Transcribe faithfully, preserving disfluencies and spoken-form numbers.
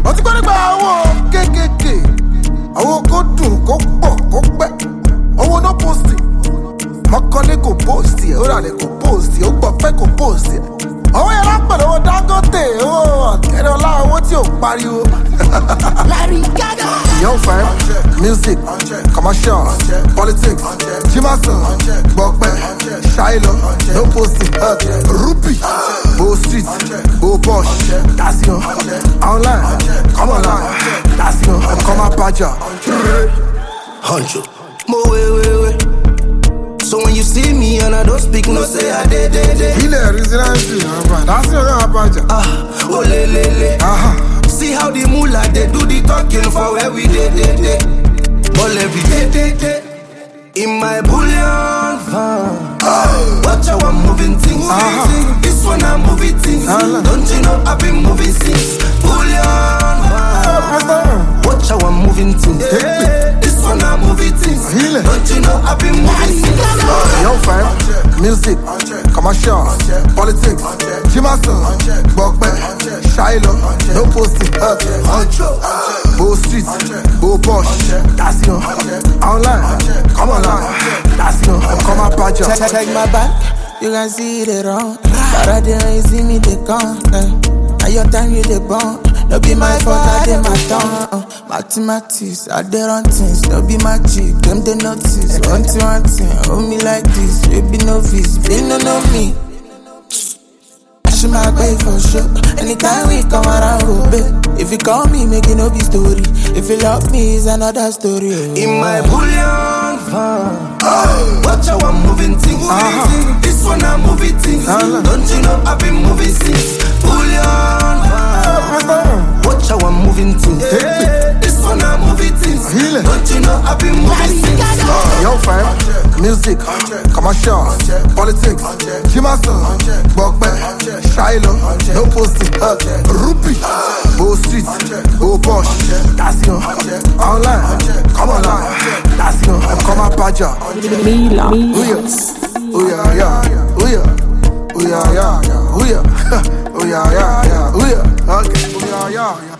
Ọtí gbọ́dọ̀ gba àwọn kéékèèké. Àwọn kò dùn kó pọ̀ kó pẹ́. Owó no posting. Mọ́kànlé kò post ẹ̀, ó rà lẹ̀ kò post ẹ̀, ó gbọ́ pẹ́ kò post ẹ̀. Owó yẹn lápẹ̀ lọ́wọ́ Dangote, owó ọ̀kẹ́rẹ́ ọlá owó tí ò pariwo. Larry Gaga. Young fam, music, commercial, politics, Jimason, Gbọ̀pẹ́, Shiloh, no posting, Rupee, Bo Street, Bo Bosch, that's you. Online, come online, that's you. Come on, Paja. Huncho, mo way, way, way. So when you see me and I don't speak, no say I did, did, did. He there is that's your Paja. Ah, oh le le le. Aha. See how the moolah they do the talking for where we did, did, did. All every day, day, day. In my bullion van. Oh. Watch how I'm moving things. Uh-huh. This one I'm moving things. Uh-huh. Don't you know I've been moving since bullion van. Uh-huh. Watch how I'm moving things. Yeah. This one I'm moving things. Really? Don't you know I've been moving since. Young fam, music, commercial, politics, Jimason, Gbọ̀pẹ́, Shiloh, no posting, Bo Street, Bo Bosch, that's you. Online, come online, that's you. Come on, Paja. Check, check my back, you can see it wrong. But I didn't see me, they come. Now your time you they born. No be my fault, I did my tongue. Uh, mathematics, I did on things. No be my chick, them they notice. One to one thing, hold me like this. Baby novice, they no know me. She my pay for sure. Anytime we come around, go back. If you call me, make it no be story. If you love me, it's another story. In my bullion van. Oh. Watch how I'm moving things. Uh-huh. This one I'm moving things. Uh-huh. Don't you know I've been moving since bullion van. Uh-huh. Watch how I'm moving things. Yeah. This one I'm moving things. Really? Don't you know I've been moving since. Young fam, music, commercial, politics, Jimason, Gbọ̀pẹ́, Shiloh, no posting, Rupee, Bo Street, Bo Bosch, that's you. Online, come online, that's you. Come on, Paja. Mila. Oh yeah, yeah, oh yeah, oh yeah, yeah, oh yeah, oh yeah, yeah, yeah, oh yeah, okay, oh yeah, yeah, yeah.